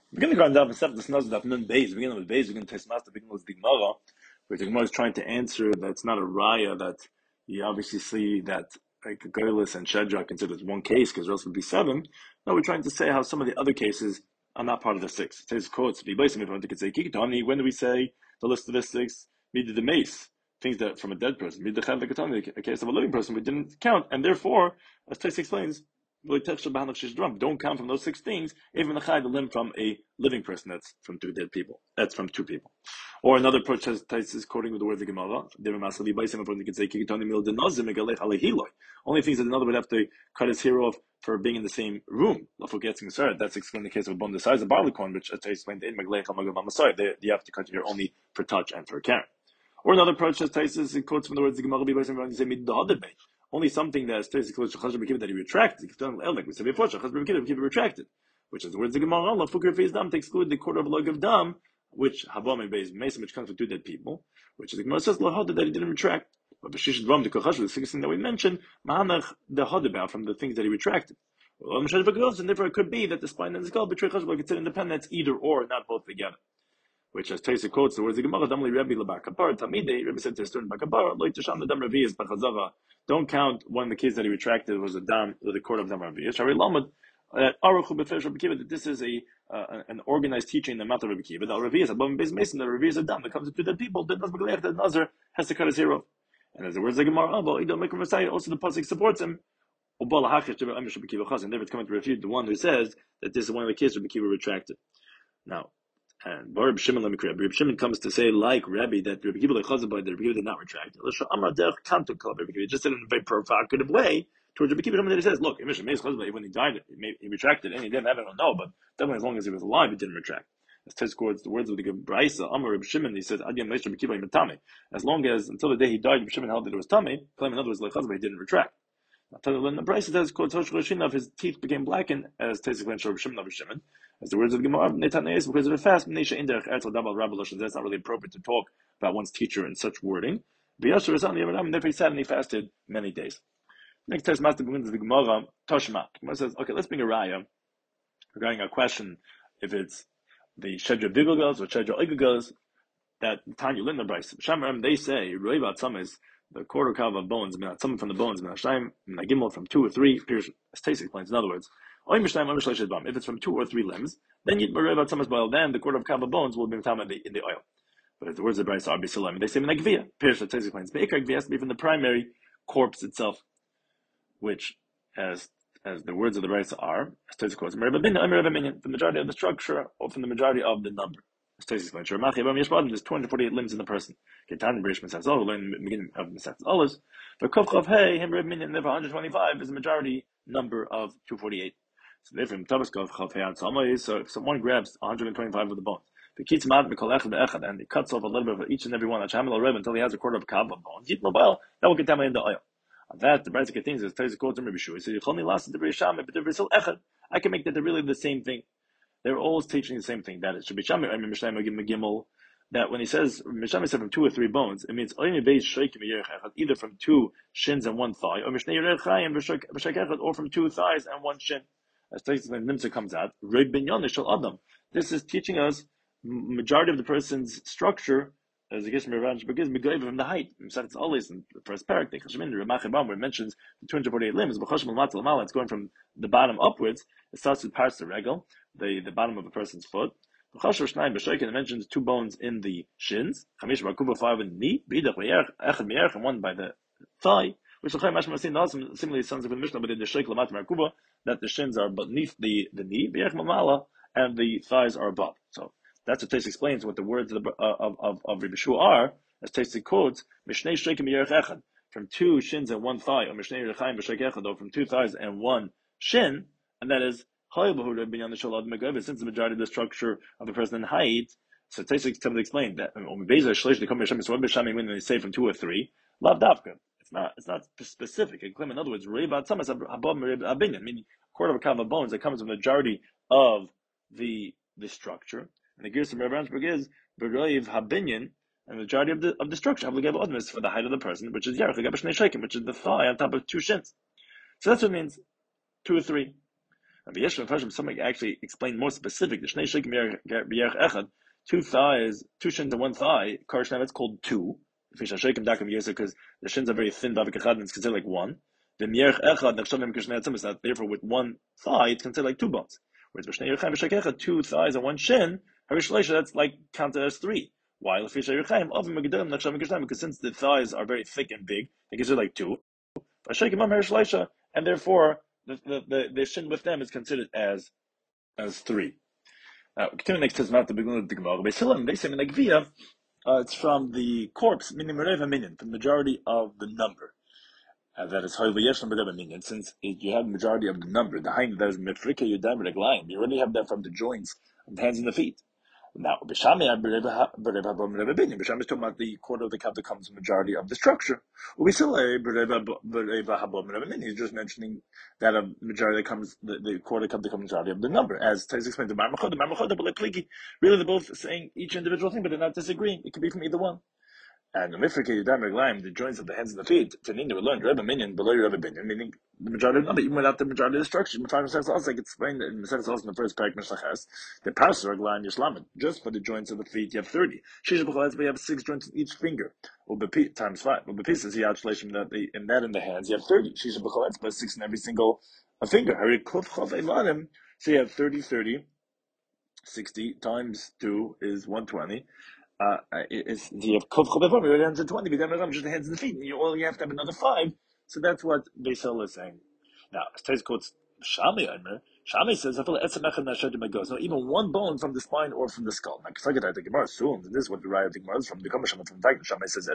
We're going to go on down the this knows that nun beis. We're going with beis. We're going to test master. We're going with the Gemara, where the Gemara is trying to answer that it's not a raya that you obviously see that like Gerlis and Shedra considered one case because else would be seven. No, we're trying to say how some of the other cases are not part of the six. It says quotes. When do we say the list of the six? Mid the mace, things that from a dead person. Mid the chav a case of a living person we didn't count, and therefore, as Tais explains. Don't count from those six things, even the limb from a living person that's from two dead people. That's from two people. Or another approach is quoting with the words of Gemara. Only things that another would have to cut his hair off for being in the same room. That's explained in the case of a bone the size of barley corn, which I explained in you have to cut your hair only for touch and for care. Or another approach is quotes from the words of Gemara. Only something that is that he retracted, like we said before, retracted, which is the words of Gemara, to exclude the quarter of a log of dam, which Habam Beis Mason, which comes from two dead people, which is the Gemara says that he didn't retract. But the sixth thing that we mentioned, Mahanach the Hodabout from the things that he retracted. And therefore it could be that the spine and the skull betray Chashbal consider independent, it's either or, not both together. Which as Taisa quotes the words of Gemara, Damli Rebbe Labakapar, Tamide, Rebbe said to his student Bakapar, Loit Tasham the Dam Ravi is Bachazava. Don't count one of the kids that he retracted was a dam, the court of Dam Ravi. Shari Lamed, Aruchu Befesh Rabbi Kiva, that this is an organized teaching in the matter of Rabbi Kiva. The Ravi is above Beis Mason, the Ravi is a dam that comes to dead people, that does Bagalech, that Nazar has to cut his hair off. And as the words of Gemara, Idol Mekram Messiah, also the Pasuk supports him. And therefore it's coming to refute the one who says that this is one of the kids Rabbi Kiva retracted. Now, and Rabbi Shimon comes to say, like Rabbi, that Rabbi Kiva did not retract. He just said in a very provocative way towards Rabbi Kiva that he says, look, when he died, he retracted, and he didn't have it, I don't know, but definitely as long as he was alive, he didn't retract. As Tes quotes the words of the Brisa, Amar Rabbi Shimon, he says, as long as, until the day he died, Rabbi Shimon held that it was Tame, claiming in other words, he didn't retract. When the Brisa says, quotes of his teeth became blackened, as Tes explains Rabbi Shimon, as the words of the Gemara, because of the fast, that's not really appropriate to talk about one's teacher in such wording. Therefore he sat and he fasted many days. Next test master begins the Gemara, Toshma. Gemara says, okay, let's bring a raya regarding a question if it's the Shedra Bigogos or Shedra Igogos that Tanya Lin the Bryce. Shamarim, they say, Roivat Sam is the quarter kav of bones, something from the bones, Gimel from 2 or 3, Stacy explains, in other words, if it's from 2 or 3 limbs, then then the quarter of kav bones will be in the oil. But as the words of the Bryce are Bisilam, they say Menagvia. Pierce Stacy explains, Beikar Gvia has to be from the primary corpse itself, which as the words of the Bryce are, as Stacy quotes, the majority of the structure or from the majority of the number. There's 248 limbs in the person. Ketan Brish Mesach Olive, learn the beginning of Mesach Olives. But Kovchav Hey, him Minyan, therefore 125 is the majority number of 248. So therefore, Tabaskov Chav Hey Atzamay, so if someone grabs 125 of the bones, the Kitz Mad Mikol Echad Echad, and he cuts off a little bit of each and every one, until he has a quarter of kav of bones, Yit Mobile, that will contaminate the oil. On that, the Brisa continues, as Taisa quotes from Rabbi Shua, he says, Yechoni Last the Brisham, but they're still Echad. I can make that they're really the same thing. They're always teaching the same thing. That is, that when he says Mishami said from 2 or 3 bones, it means either from 2 shins and 1 thigh, or from 2 thighs and 1 shin. As Nimsa comes out, this is teaching us majority of the person's structure, as the Gishmer Ranch begins, from the height. It's always in the first parak, where it mentions the 248 limbs, it's going from the bottom upwards. It starts with parts of the regal, the bottom of a person's foot. It mentions 2 bones in the shins, 5 in the knee, and 1 by the thigh, which similarly sounds like the Mishnah, but in the Sheikh Lamat Merkuba, that the shins are beneath the knee, and the thighs are above. So that's what Tais explains what the words of Rabbi Shua are, as Tais quotes, Mishnei Shreikim Yerech Echad, from 2 shins and 1 thigh, or Mishnei Rechaim B'Sheik Echad, or from 2 thighs and 1 shin, and that is, since the majority of the structure of a person in height, so Tais explain that when they say from 2 or 3, Lav Davka. It's not specific. In other words, meaning a quarter of a kav of bones that comes from the majority of the structure. And the Gersa Rav Ransburg is Beroiv Habinyan, and the majority of the structure is for the height of the person, which is Yarech, which is the thigh on top of 2 shins. So that's what it means, 2 or 3. And the Yeshua Farshim, somebody actually explained more specific. The Shnei Shekim B'Yerech Echad, two thighs, two shins and one thigh, Karshnav, it's called two. Because the shins are very thin, and it's considered like one. The Mierch Echad, Nechshavim Kishnei Atzim, is that therefore with one thigh, it's considered like two bones. Whereas B'Shnei Yerchaim B'Shek Echad, two thighs and one shin, Harish Leisha, that's like counted as three. Why? Because since the thighs are very thick and big, they consider like two. And therefore the shin with them is considered as three. Now, continuing next to not the beginning of the Gemara. They say in Gvia, it's from the corpse, meaning from the majority of the number. That is how since you have the majority of the number, the height that is mefrika yudam reglaim, you already have that from the joints of the hands and the feet. Now, Bishami is talking about the quarter of the cup that comes the majority of the structure. He's just mentioning that a majority that comes, the quarter cup that comes majority of the number. As Tais explained, really they're both saying each individual thing, but they're not disagreeing. It could be from either one. And the joints of the hands and the feet, Tanin, we learned Rebbe Minyan, below Rebbe Binyan, meaning the majority of the number, even without the majority of the structure. Also, like explained in the sentence also in the first parak Mishlachas, the Pasur Reglaim Yishlamet, just for the joints of the feet, you have 30. Shisha B'chaletz, we have 6 joints in each finger. Ubepi times 5. Ubepi says he outslation that in the hands, you have 30. Shisha B'chaletz, but 6 in every single finger. Hari Kuf Chav Elanim, so you have 30, 30. 60 times 2 is 120. You have Kov Chobevam, you're 120, but just the hands and the feet, and you have to have another 5. So that's what Beisel is saying. Now, Tais quotes Shami Aimer. Shami says, no, even one bone from the spine or from the skull. Now, the Gemara assumes, and this is what the Raya of the Gemara is from the Kamasham from Tag. Shami says,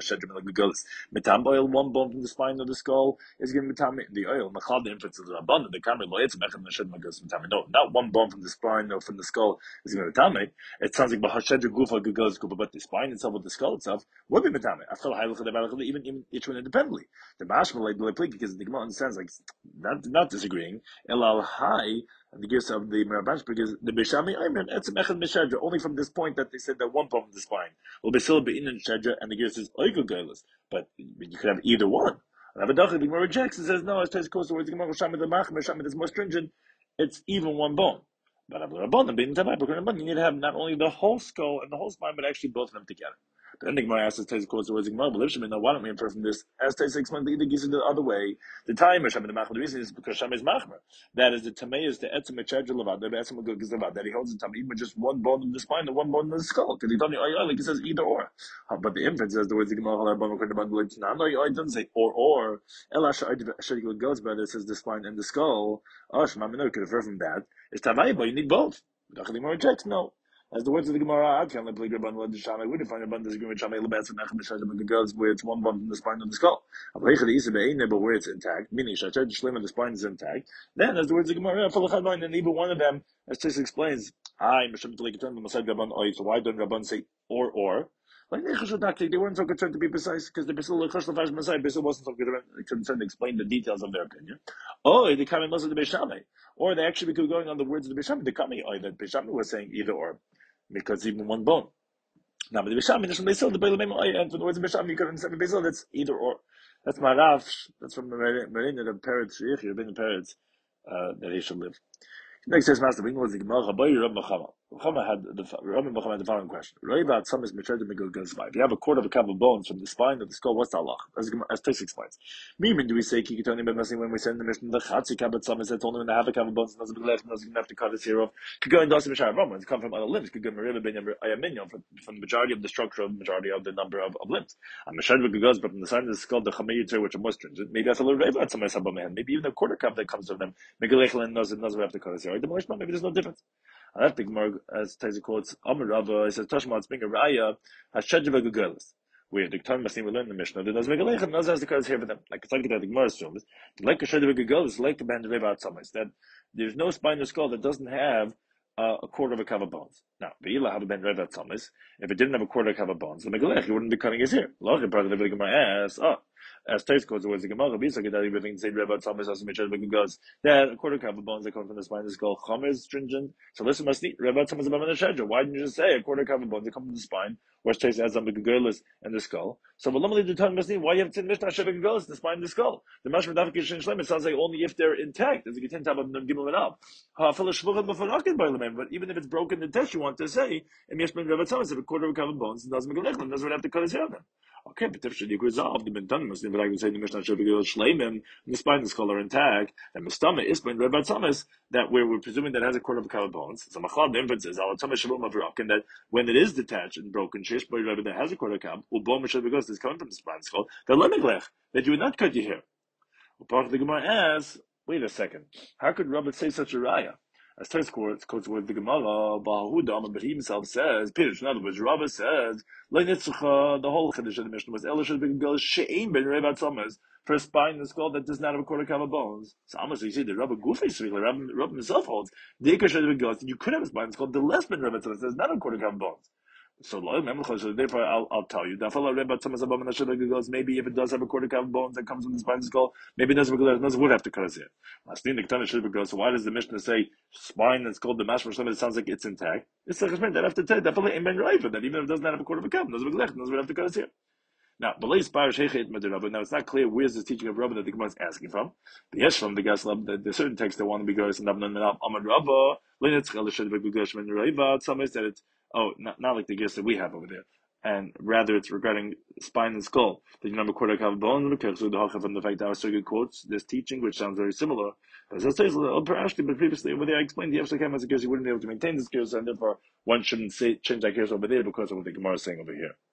Metam oil, one bone from the spine or the skull is given Metam the oil. Machal, the inference of the Rabban, the Kamar, no, not one bone from the spine or from the skull is given Metam. It sounds like Bahashedra Gufa Gugos Gufa, but the spine itself or the skull itself would be Metam. Even each one independently. The Mashmalay, the Leplik, because the Gemara understands, like, not disagreeing. Elal High, and the gifts of the Merabansh, because the Bishami Ayman, Etzem Echad Meshadra, only from this point that they said that one bone from the spine will be still be in and Shadra, and the gift says Oiku Gailas, but you could have either one. And Abadacha, the Gemara rejects and says, no, as Tais close towards the Gemara, Shami the Mach, Shami is more stringent, it's even one bone. But Abdurabban, being Tavai, you need to have not only the whole skull and the whole spine, but actually both of them together. But then the Gemara asks Tais close towards the Gemara, but now why don't we infer from this? As Tais explained, the Giza the other way, the time Shami the Mach, the reason is because Shami is Machmer. That is the Tamei is the Etzem Echadra Levad, the Etzem Gizavad, that he holds the Tamei even with just one bone in the spine and one bone in the skull. Because he told me, like he says either or. But the inference says the words the Gemara, it doesn't say or. Elasha goes better, it says the spine and the skull. Oh, Shemamino could infer from that. It's Tavai, but you need both. The Gemara rejects, no. As the words of the Gemara, I can't let Rabban Led Shama. We define Rabban as agreement Shama Lebats and Nachem Shadam and the girls where it's one bump from the spine of the skull. But where it's intact, meaning Shachar Shlim and the spine is intact. Then, as the words of the Gemara, and even one of them, as Tis explains, I Misham Telekatan the Masad Rabban Oy. So why don't Rabban say or? Like they weren't so concerned to be precise because the Bisil Choshlafash Masai Bisil wasn't so concerned to explain the details of their opinion. Oh, they come in most of the Bishame. Or they actually could going on the words of the Bishame, the Kami Oy that Bishame was saying either or. Because even one bone. Now, but the Bisham, the Beilam, and for the words of Bisham, you could understand the Beisel, that's either or. That's Marav, that's from the Marina of Peretz, you've been in Peretz, that he should live. Next says Master, we know the Gemara, Rabbi Rav Machama. Machama had the following question. If you have a quarter of a cup of bones from the spine of the skull, what's the Allah? As Tais explains. Meaning, do we say Kikitoni Ben Messing when we send the mission the Chatzi Kabbat Summit that's only when they have a cup of bones, doesn't be left, doesn't have to cut his hair off. Could go and Dasim Shara Rama, it's come from other limbs, could go Mariba Ben Ayaminyon from the majority of the structure of the majority of the number of limbs. And Meshadra goes, but from the side of the skull, the Chamayit, which are more stringent, maybe that's a little bit about some maybe even a quarter cup that comes from them, Megalechel and doesn't have to cut his hair. Maybe there's no difference. I think more as Taisa quotes Amar Rava, he says Tashma it's being a raya Hashedva Gugelis. Where the time we learn the Mishnah, that does make a lechem, does has the cards here for them. Like it's like that the Gemara assumes, like Hashedva Gugelis, like the band of Reva Atzamis, that there's no spine or skull that doesn't have a quarter of a cup of bones. Now, Ve'ila have been Reva Atzamis, if it didn't have a quarter of a cup of bones, the Megalech, he wouldn't be cutting his hair. Lach, part of the Gemara asks, as Tais goes towards the Gemara, Bisa Gedali, we think say Rebbe Thomas as Mitchell goes that a quarter cup of bones that come from the spine is called Chomer is stringent. So listen, must need Rebbe Thomas above the schedule. Why didn't you just say a quarter cup of bones that come from the spine, where Tais adds on the Gegolis and the skull? So Velamali the time must need why you have to Mishnah Shebek Gegolis, the spine and the skull. The Mashma Dafik Shin Shlem, it sounds like only if they're intact. There's a Gitin Tab of them giving it up. But even if it's broken the test, you want to say, if a quarter of a cup of bones, it doesn't make a lechlin, doesn't have to cut his hair then. Okay, but if you resolve the bentan muslim, but I would say the Mishnah should be shleimim, the spine and skull are intact, and the stomach is when Rebbe Thomas that we're presuming that has a quarter of a cup of bones. So Machal the inference is al Thomas shalom avrak, and that when it is detached and broken, shesh by Rebbe that has a quarter cup, ubom because it's coming from the spine and skull, that lemiglech, that you would not cut your hair. Part of the Gemara asks, wait a second, how could Rabbi say such a raya? As Tais quotes with the Gemara, but he himself says, Pirish, in other words, Rabbi says, the whole Chiddush of the Mishnah was Elish Begel She'im Ben Rebbe Tzomas for a spine and skull that does not have a quarter cup of bones. So almost you see the Rabbi Gufi, Rabbi himself holds the Ikash of the Begel, you could have a spine and skull, the less Ben Rebbe Tzomas does not have a quarter cup of bones. So therefore I'll tell you. Maybe if it does have a quarter cup of bones that comes from the spine and skull, maybe it doesn't would have to cut his hair. So why does the Mishnah say spine and skull the mashma? It sounds like it's intact. It's like that have to tell definitely amen right for that. Even if it doesn't have a quarter of a cup, it doesn't have to cut his hair. Now, now it's not clear where's this teaching of Rabba that the Gemara is asking from. The Yesh from the Gaslab, the certain text that want to be goes and Amad Rabba, some is that it's not like the gifts that we have over there. And rather it's regarding spine and skull. The number quarter have bones from the fact that our circuit quotes this teaching, which sounds very similar. But as I say, but previously over there I explained the Yevshakam as a case you wouldn't be able to maintain this case, and therefore one shouldn't change that case over there because of what the Gemara is saying over here.